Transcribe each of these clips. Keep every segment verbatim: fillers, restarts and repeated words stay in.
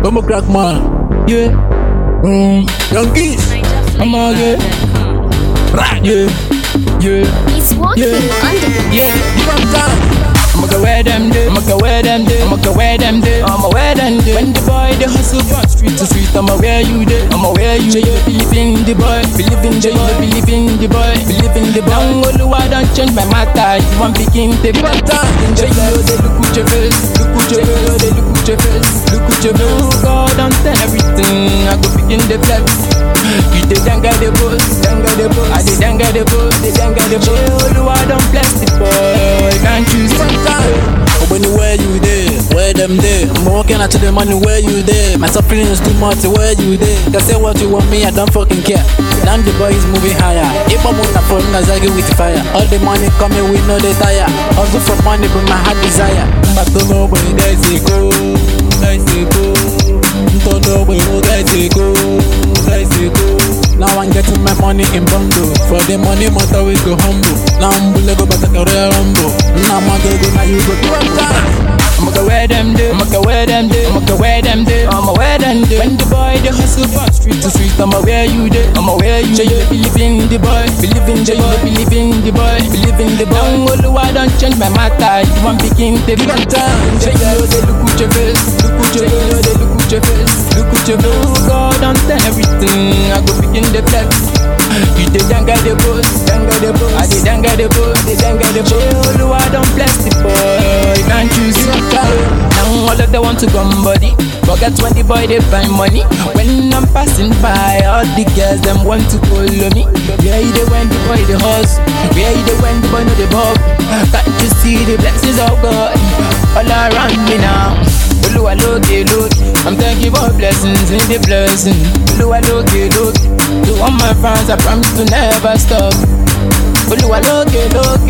I'm a crack man. Yeah. Mm. Youngies. I'm a get. Yeah. Yeah. It's walking Yeah. on the beat. Yeah. Give 'em time. I'ma go where them do, I'ma go where them do, I'ma go where them do, I'ma where them do. When the boy the hustle from street to street, I'ma where you do, I'ma where you do. You believe in the boy, believe in the boy, believe in the boy, believe in the boy. Now all I don't change my matter, you want begin to give 'em time. Enjoy you, they look at your face, look at your face, they look at your face, look at your face. God don't tell everything, I go begin the flex. You did dang the boss, dang the boss, I did dang the boss, they dang the boss. All I don't bless the boy, can't you see? When you where you there, where them there? I'm walking out to the money where you there. My suffering is too much, where you there? Can say what you want me, I don't fucking care. Now the boy is moving higher. If I'm on the phone, I zag with the fire. All the money coming, we know they tire. Also for money, but my heart desire. But don't know where they say go, they say go. Don't know where they say go, they say go. Now I'm getting my money in bundle. For the money, matter we go humble. Now I'm bullet go back a real humble. Now I'm gonna go, now you go to one time. I'ma go where them do, I'ma go where them do, I'ma go where them do, I'ma where them do. When the boy the hustle from street to street, I'ma where you do, I'ma where you do. You believe in the boy, believe in the boy, believe in the boy, believe in the boy. Now all I don't change my matter, you want begin to give 'em time. You they look at your face, look at your face, they look at your face, look at your face. God don't tell everything, I go begin the flex. You did danga the boss, danga the boss, I did danga the boss, they danga the boss. All I don't bless the boy, can't you see? Now all of them want to come body, forget when the boy they find money. When I'm passing by, all the girls them want to follow me. Where you they when the boy the hustle, where you they when the boy know the bob. Can't you see the blessings of God all around me now? Oluwa look, look, I'm thanking for blessings in the blessing. Oluwa look, look, to all my fans I promise to never stop. Oluwa look, look,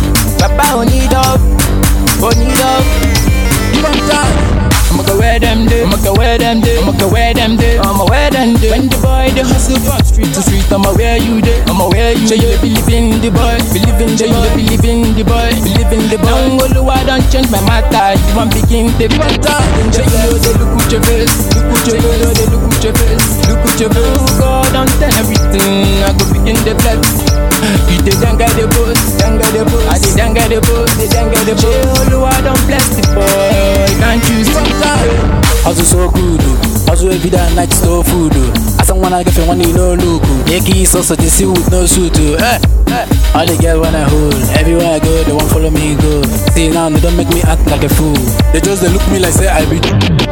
Papa won't need up, won't need up. Give 'em time. I'ma go where them do, I'ma go where them do, I'ma go where them do, I'ma where them do. When the boy the hustle from street to street, I'ma where you do, I'ma where you do. You believe in the boy, believe in the boy, believe in the boy, believe in the boy. Now all I don't change my matter, you want begin to give 'em time. Enjoy you, they look at your face, look at your face, they look at your face, look at your face. God don't tell everything, I go begin the flex. You did danga the boss, danga the boss, I did danga the boss, they danga the boss. All I don't bless the boy, can't you see? Hustle so good, hustle every day night store food. As someone I get for money no look. Yankee so so they see with no suit. Eh, eh. All the girls when I hold, everywhere I go they won't follow me go. See now they don't make me act like a fool. They just they look me like say I be.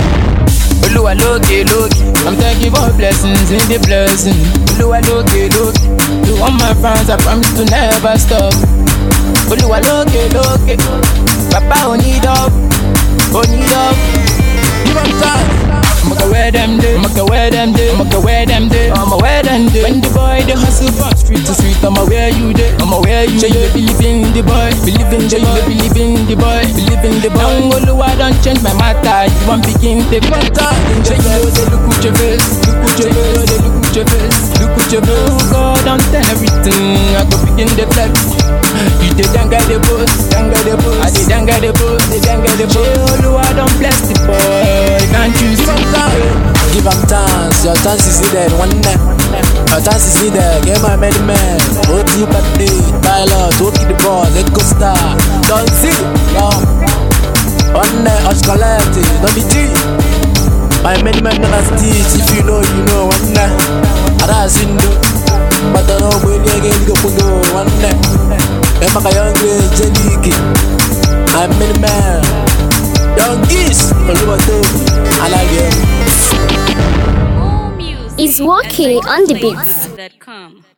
Oluwa look, look, I'm thanking for blessings in the blessing. Oluwa look, look, to all my fans I promise to never stop. Oluwa look, look, Papa won't need up, won't need up. Give 'em time. I'ma go where them do, I'ma go where them do, I'ma go where them do, I'ma where them do. When the boy the hustle from street to street, I'ma where you do, I'ma where you do. You believe in the boy, believe in the boy, believe in the boy, believe in the boy. Now all I don't change my matter, you want begin to give 'em time. Enjoy you, they look at your face, look at your face, they look at your face, look at your face. God don't tell everything, I go begin the flex. You did danga the boss, danga the boss, I did danga the boss, they danga the boss. All I don't bless the boy, can't you see? Give 'em chance, your chance is needed one day. Your chance is needed, get my many man. O T birthday, pilot, walkie the ball, let go star. Don't see, yo. One day, us collect it, don't be G. My many men gonna stitch, if you know, you know, one day. Ada sindu, but I know when you get go go one day. I'm a young jelly, I'm many man. Young geese, Oluwa Tobi, I like him. It's walking on the beats. Come.